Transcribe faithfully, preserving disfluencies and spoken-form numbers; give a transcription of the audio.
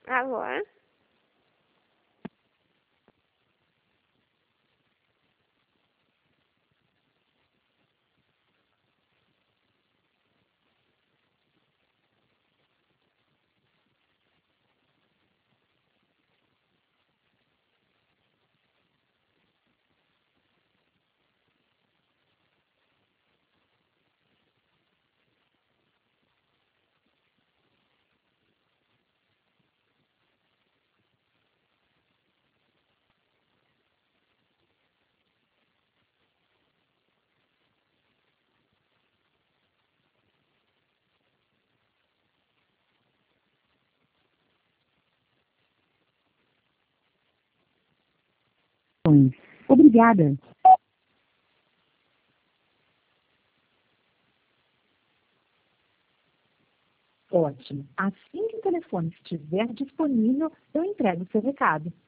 Alô? Obrigada. Ótimo. Assim que o telefone estiver disponível, eu entrego o seu recado.